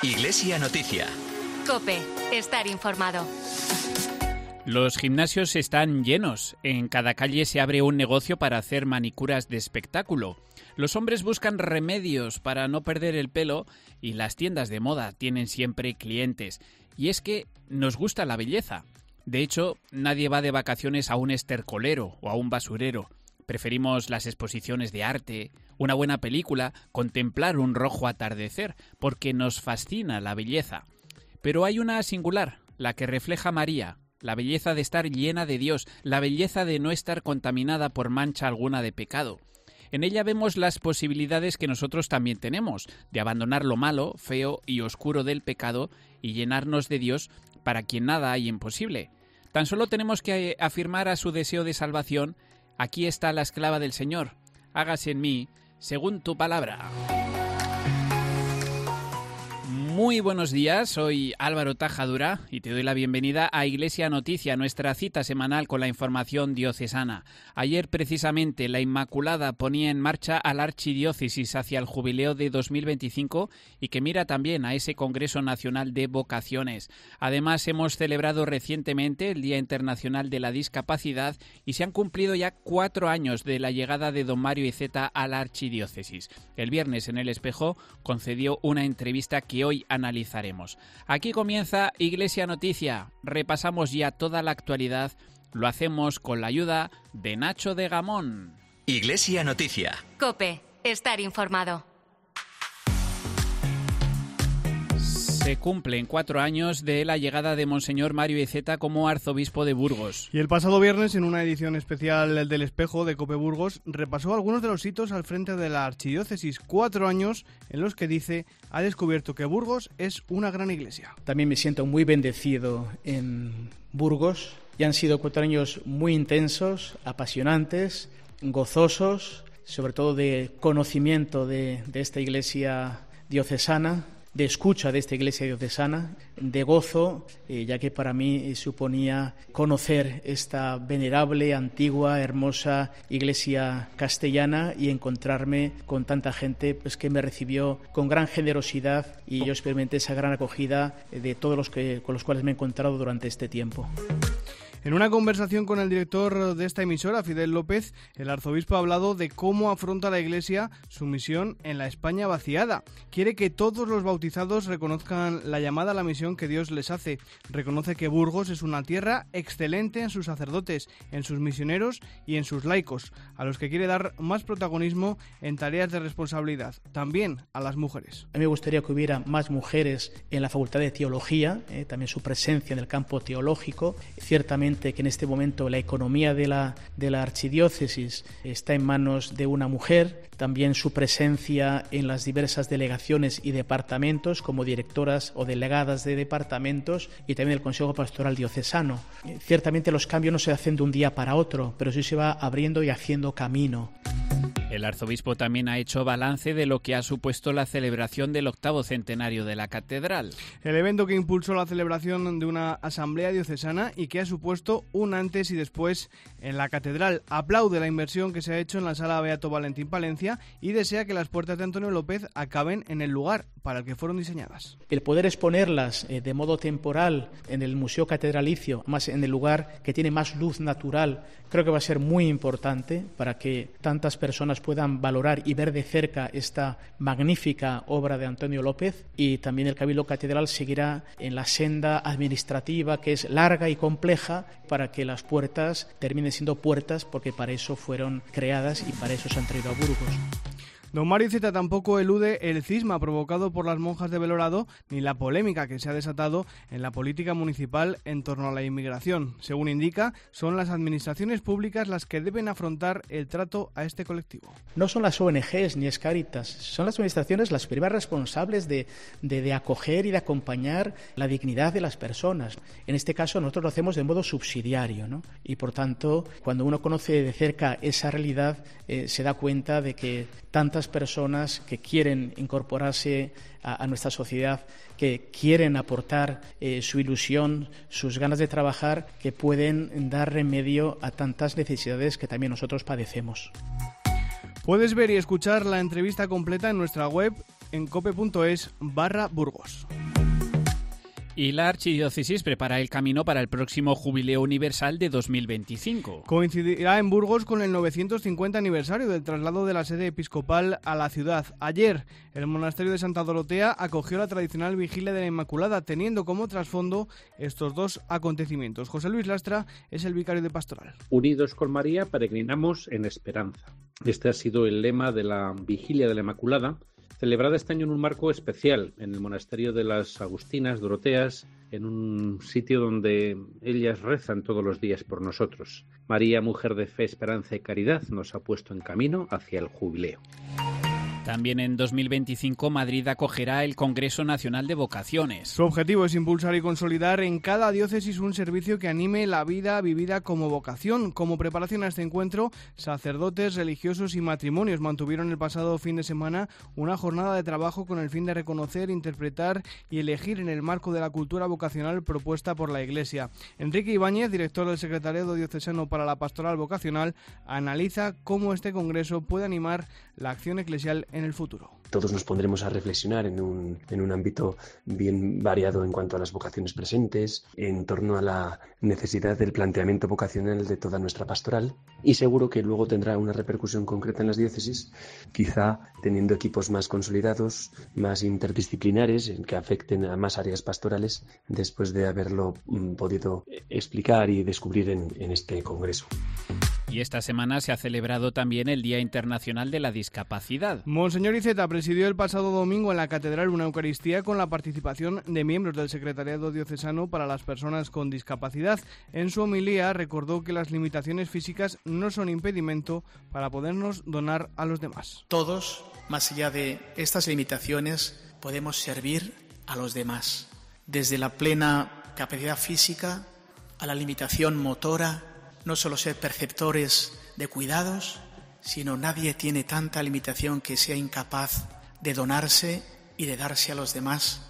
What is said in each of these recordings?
Iglesia Noticia. COPE. Estar informado. Los gimnasios están llenos. En cada calle se abre un negocio para hacer manicuras de espectáculo. Los hombres buscan remedios para no perder el pelo y las tiendas de moda tienen siempre clientes. Y es que nos gusta la belleza. De hecho, nadie va de vacaciones a un estercolero o a un basurero. Preferimos las exposiciones de arte, una buena película, contemplar un rojo atardecer, porque nos fascina la belleza. Pero hay una singular, la que refleja María, la belleza de estar llena de Dios, la belleza de no estar contaminada por mancha alguna de pecado. En ella vemos las posibilidades que nosotros también tenemos, de abandonar lo malo, feo y oscuro del pecado y llenarnos de Dios, para quien nada hay imposible. Tan solo tenemos que afirmar a su deseo de salvación: aquí está la esclava del Señor, hágase en mí según tu palabra. Muy buenos días, soy Álvaro Tajadura y te doy la bienvenida a Iglesia Noticia, nuestra cita semanal con la información diocesana. Ayer precisamente la Inmaculada ponía en marcha a la Archidiócesis hacia el jubileo de 2025 y que mira también a ese Congreso Nacional de Vocaciones. Además, hemos celebrado recientemente el Día Internacional de la Discapacidad y se han cumplido ya 4 años de la llegada de don Mario Iceta a la Archidiócesis. El viernes en El Espejo concedió una entrevista que hoy analizaremos. Aquí comienza Iglesia Noticia. Repasamos ya toda la actualidad. Lo hacemos con la ayuda de Nacho de Gamón. Iglesia Noticia. COPE. Estar informado. Se cumplen 4 años de la llegada de Monseñor Mario Iceta como arzobispo de Burgos. Y el pasado viernes, en una edición especial del Espejo de COPE Burgos, repasó algunos de los hitos al frente de la Archidiócesis. 4 años en los que dice ha descubierto que Burgos es una gran iglesia. También me siento muy bendecido en Burgos. Y han sido 4 años muy intensos, apasionantes, gozosos, sobre todo de conocimiento de esta iglesia diocesana, de escucha de esta iglesia diocesana, de gozo, ya que para mí suponía conocer esta venerable, antigua, hermosa iglesia castellana y encontrarme con tanta gente pues, que me recibió con gran generosidad, y yo experimenté esa gran acogida de todos con los cuales me he encontrado durante este tiempo. En una conversación con el director de esta emisora, Fidel López, el arzobispo ha hablado de cómo afronta la Iglesia su misión en la España vaciada. Quiere que todos los bautizados reconozcan la llamada a la misión que Dios les hace. Reconoce que Burgos es una tierra excelente en sus sacerdotes, en sus misioneros y en sus laicos, a los que quiere dar más protagonismo en tareas de responsabilidad, también a las mujeres. A mí me gustaría que hubiera más mujeres en la Facultad de Teología, también su presencia en el campo teológico. Ciertamente que en este momento la economía de la archidiócesis está en manos de una mujer, también su presencia en las diversas delegaciones y departamentos como directoras o delegadas de departamentos, y también el Consejo Pastoral Diocesano. Ciertamente los cambios no se hacen de un día para otro, pero sí se va abriendo y haciendo camino. El arzobispo también ha hecho balance de lo que ha supuesto la celebración del 8º centenario de la catedral. El evento que impulsó la celebración de una asamblea diocesana y que ha supuesto un antes y después en la catedral. Aplaude la inversión que se ha hecho en la sala Beato Valentín Palencia y desea que las puertas de Antonio López acaben en el lugar para el que fueron diseñadas. El poder exponerlas de modo temporal en el Museo Catedralicio, más en el lugar que tiene más luz natural, creo que va a ser muy importante para que tantas personas puedan valorar y ver de cerca esta magnífica obra de Antonio López. Y también el Cabildo Catedral seguirá en la senda administrativa, que es larga y compleja, para que las puertas terminen siendo puertas, porque para eso fueron creadas y para eso se han traído a Burgos. Don Mario Iceta tampoco elude el cisma provocado por las monjas de Belorado ni la polémica que se ha desatado en la política municipal en torno a la inmigración. Según indica, son las administraciones públicas las que deben afrontar el trato a este colectivo. No son las ONGs ni es Cáritas, son las administraciones las primeras responsables de acoger y de acompañar la dignidad de las personas. En este caso nosotros lo hacemos de modo subsidiario, ¿no? Y por tanto, cuando uno conoce de cerca esa realidad, se da cuenta de que tantas personas que quieren incorporarse a nuestra sociedad, que quieren aportar su ilusión, sus ganas de trabajar, que pueden dar remedio a tantas necesidades que también nosotros padecemos. Puedes ver y escuchar la entrevista completa en nuestra web en cope.es/Burgos. Y la Archidiócesis prepara el camino para el próximo Jubileo Universal de 2025. Coincidirá en Burgos con el 950 aniversario del traslado de la sede episcopal a la ciudad. Ayer, el monasterio de Santa Dorotea acogió la tradicional Vigilia de la Inmaculada, teniendo como trasfondo estos dos acontecimientos. José Luis Lastra es el vicario de Pastoral. Unidos con María, peregrinamos en esperanza. Este ha sido el lema de la Vigilia de la Inmaculada, celebrada este año en un marco especial, en el monasterio de las Agustinas Doroteas, en un sitio donde ellas rezan todos los días por nosotros. María, mujer de fe, esperanza y caridad, nos ha puesto en camino hacia el jubileo. También en 2025 Madrid acogerá el Congreso Nacional de Vocaciones. Su objetivo es impulsar y consolidar en cada diócesis un servicio que anime la vida vivida como vocación. Como preparación a este encuentro, sacerdotes, religiosos y matrimonios mantuvieron el pasado fin de semana una jornada de trabajo con el fin de reconocer, interpretar y elegir en el marco de la cultura vocacional propuesta por la Iglesia. Enrique Ibáñez, director del Secretariado Diocesano para la Pastoral Vocacional, analiza cómo este congreso puede animar la acción eclesial en el futuro. Todos nos pondremos a reflexionar en un ámbito bien variado en cuanto a las vocaciones presentes, en torno a la necesidad del planteamiento vocacional de toda nuestra pastoral, y seguro que luego tendrá una repercusión concreta en las diócesis, quizá teniendo equipos más consolidados, más interdisciplinares, que afecten a más áreas pastorales, después de haberlo podido explicar y descubrir en este congreso. Y esta semana se ha celebrado también el Día Internacional de la Discapacidad. Monseñor Iceta presidió el pasado domingo en la Catedral una Eucaristía con la participación de miembros del Secretariado Diocesano para las Personas con Discapacidad. En su homilía recordó que las limitaciones físicas no son impedimento para podernos donar a los demás. Todos, más allá de estas limitaciones, podemos servir a los demás. Desde la plena capacidad física a la limitación motora, no solo ser perceptores de cuidados, sino nadie tiene tanta limitación que sea incapaz de donarse y de darse a los demás.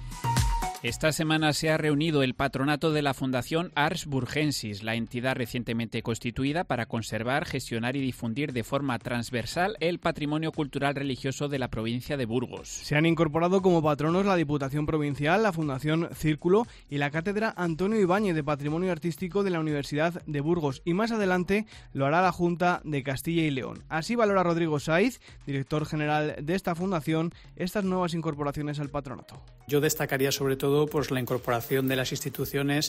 Esta semana se ha reunido el patronato de la Fundación Ars Burgensis, la entidad recientemente constituida para conservar, gestionar y difundir de forma transversal el patrimonio cultural religioso de la provincia de Burgos. Se han incorporado como patronos la Diputación Provincial, la Fundación Círculo y la Cátedra Antonio Ibáñez de Patrimonio Artístico de la Universidad de Burgos, y más adelante lo hará la Junta de Castilla y León. Así valora Rodrigo Saiz, director general de esta fundación, estas nuevas incorporaciones al patronato. Yo destacaría sobre todo pues la incorporación de las instituciones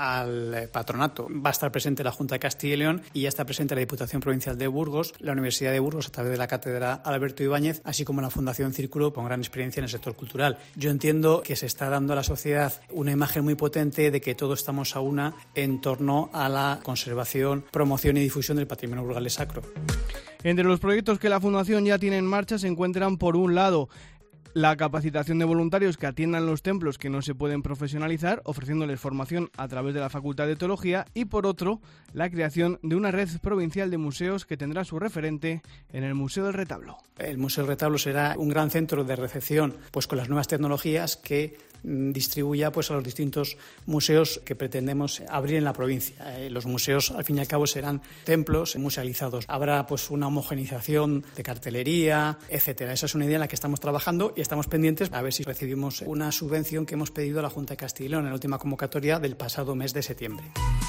al patronato. Va a estar presente la Junta de Castilla y León y ya está presente la Diputación Provincial de Burgos, la Universidad de Burgos a través de la Cátedra Alberto Ibáñez, así como la Fundación Círculo con gran experiencia en el sector cultural. Yo entiendo que se está dando a la sociedad una imagen muy potente de que todos estamos a una en torno a la conservación, promoción y difusión del patrimonio burgalés sacro. Entre los proyectos que la Fundación ya tiene en marcha se encuentran, por un lado, la capacitación de voluntarios que atiendan los templos que no se pueden profesionalizar, ofreciéndoles formación a través de la Facultad de Teología, y por otro, la creación de una red provincial de museos que tendrá su referente en el Museo del Retablo. El Museo del Retablo será un gran centro de recepción pues con las nuevas tecnologías que distribuya pues a los distintos museos que pretendemos abrir en la provincia. Los museos al fin y al cabo serán templos musealizados. Habrá pues una homogeneización de cartelería, etcétera. Esa es una idea en la que estamos trabajando y estamos pendientes a ver si recibimos una subvención que hemos pedido a la Junta de Castilla y León en la última convocatoria del pasado mes de septiembre.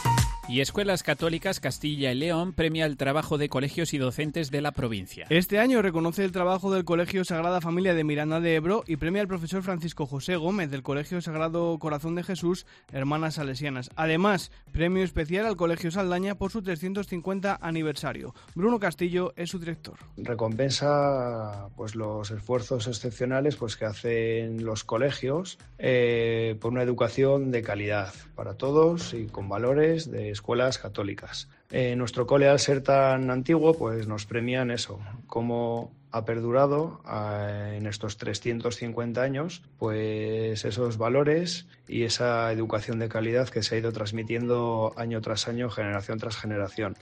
Y Escuelas Católicas Castilla y León premia el trabajo de colegios y docentes de la provincia. Este año reconoce el trabajo del Colegio Sagrada Familia de Miranda de Ebro y premia al profesor Francisco José Gómez del Colegio Sagrado Corazón de Jesús, Hermanas Salesianas. Además, premio especial al Colegio Saldaña por su 350 aniversario. Bruno Castillo es su director. Recompensa pues los esfuerzos excepcionales pues que hacen los colegios por una educación de calidad para todos y con valores de escuelas católicas. Nuestro cole, al ser tan antiguo, pues nos premian eso, cómo ha perdurado en estos 350 años, pues esos valores y esa educación de calidad que se ha ido transmitiendo año tras año, generación tras generación.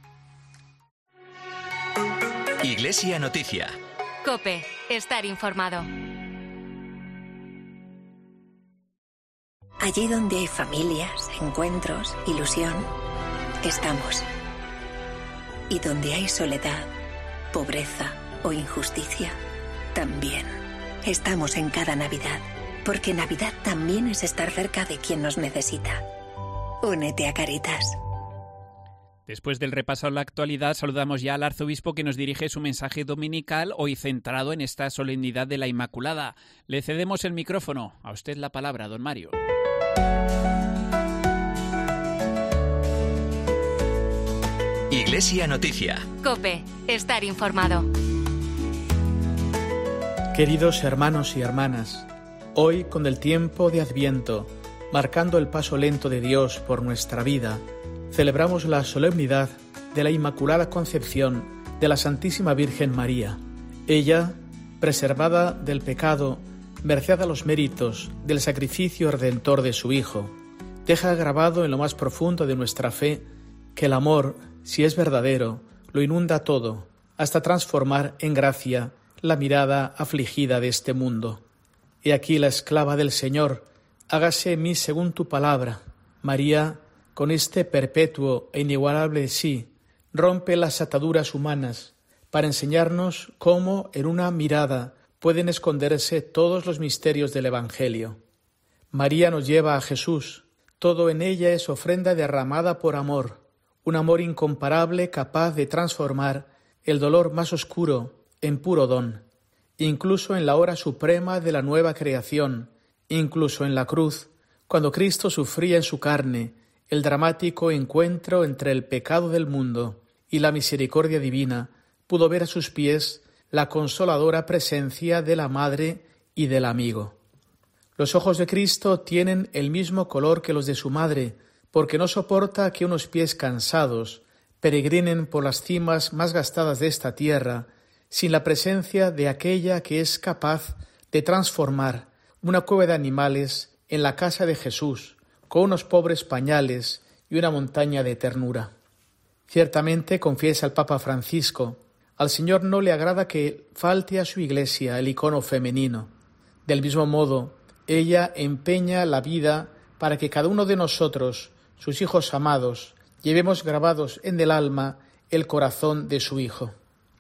Iglesia Noticia. COPE. Estar informado. Allí donde hay familias, encuentros, ilusión, estamos. Y donde hay soledad, pobreza o injusticia, también. Estamos en cada Navidad, Porque Navidad también es estar cerca de quien nos necesita. Únete a Cáritas. Después del repaso a la actualidad, saludamos ya al arzobispo que nos dirige su mensaje dominical, hoy centrado en esta solemnidad de la Inmaculada. Le cedemos el micrófono. A usted la palabra, don Mario. Iglesia Noticia. COPE. Estar informado. Queridos hermanos y hermanas, hoy, con el tiempo de Adviento, marcando el paso lento de Dios por nuestra vida, celebramos la solemnidad de la Inmaculada Concepción de la Santísima Virgen María. Ella, preservada del pecado, merced a los méritos del sacrificio redentor de su Hijo, deja grabado en lo más profundo de nuestra fe que el amor, si es verdadero, lo inunda todo, hasta transformar en gracia la mirada afligida de este mundo. He aquí la esclava del Señor, hágase en mí según tu palabra. María, con este perpetuo e inigualable sí, rompe las ataduras humanas para enseñarnos cómo en una mirada pueden esconderse todos los misterios del Evangelio. María nos lleva a Jesús. Todo en ella es ofrenda derramada por amor, un amor incomparable capaz de transformar el dolor más oscuro en puro don. Incluso en la hora suprema de la nueva creación, incluso en la cruz, cuando Cristo sufría en su carne el dramático encuentro entre el pecado del mundo y la misericordia divina, pudo ver a sus pies la consoladora presencia de la Madre y del amigo. Los ojos de Cristo tienen el mismo color que los de su Madre, porque no soporta que unos pies cansados peregrinen por las cimas más gastadas de esta tierra, sin la presencia de aquella que es capaz de transformar una cueva de animales en la casa de Jesús, con unos pobres pañales y una montaña de ternura. Ciertamente, confiesa el Papa Francisco, al Señor no le agrada que falte a su Iglesia el icono femenino. Del mismo modo, ella empeña la vida para que cada uno de nosotros, sus hijos amados, llevemos grabados en el alma el corazón de su Hijo.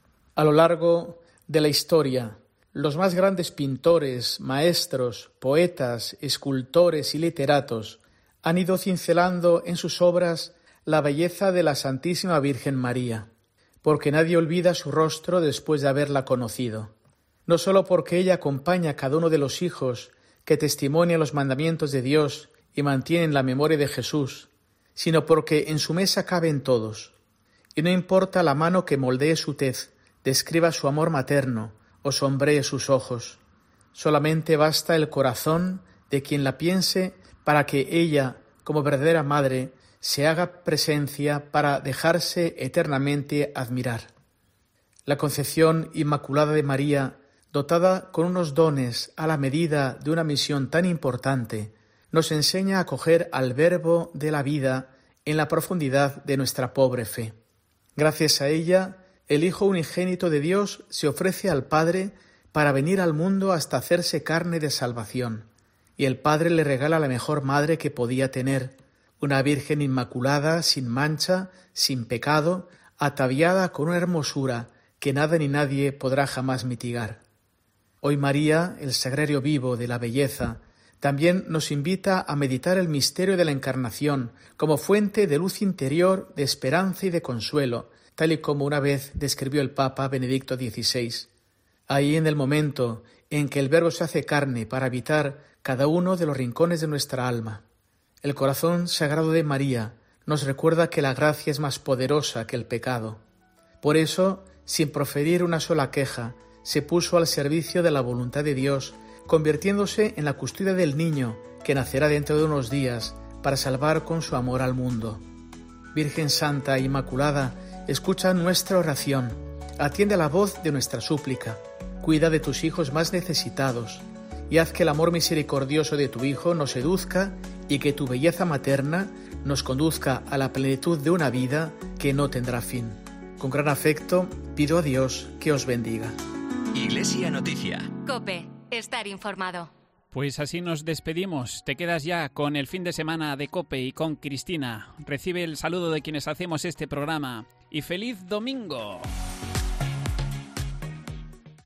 A lo largo de la historia, los más grandes pintores, maestros, poetas, escultores y literatos han ido cincelando en sus obras la belleza de la Santísima Virgen María, porque nadie olvida su rostro después de haberla conocido. No sólo porque ella acompaña a cada uno de los hijos que testimonian los mandamientos de Dios y mantienen la memoria de Jesús, sino porque en su mesa caben todos, y no importa la mano que moldee su tez, describa su amor materno o sombree sus ojos. Solamente basta el corazón de quien la piense para que ella, como verdadera madre, se haga presencia para dejarse eternamente admirar. La concepción inmaculada de María, dotada con unos dones a la medida de una misión tan importante, nos enseña a acoger al Verbo de la vida en la profundidad de nuestra pobre fe. Gracias a ella, el Hijo unigénito de Dios se ofrece al Padre para venir al mundo hasta hacerse carne de salvación, y el Padre le regala la mejor madre que podía tener, una Virgen inmaculada, sin mancha, sin pecado, ataviada con una hermosura que nada ni nadie podrá jamás mitigar. Hoy María, el sagrario vivo de la belleza, también nos invita a meditar el misterio de la Encarnación como fuente de luz interior, de esperanza y de consuelo, tal y como una vez describió el Papa Benedicto XVI. Ahí, en el momento en que el Verbo se hace carne para habitar cada uno de los rincones de nuestra alma, el corazón sagrado de María nos recuerda que la gracia es más poderosa que el pecado. Por eso, sin proferir una sola queja, se puso al servicio de la voluntad de Dios, convirtiéndose en la custodia del niño que nacerá dentro de unos días para salvar con su amor al mundo. Virgen Santa e Inmaculada, escucha nuestra oración, atiende a la voz de nuestra súplica, cuida de tus hijos más necesitados y haz que el amor misericordioso de tu Hijo nos seduzca y que tu belleza materna nos conduzca a la plenitud de una vida que no tendrá fin. Con gran afecto, pido a Dios que os bendiga. Iglesia Noticia. COPE. Estar informado. Pues así nos despedimos. Te quedas ya con el fin de semana de COPE y con Cristina. Recibe el saludo de quienes hacemos este programa. ¡Y feliz domingo!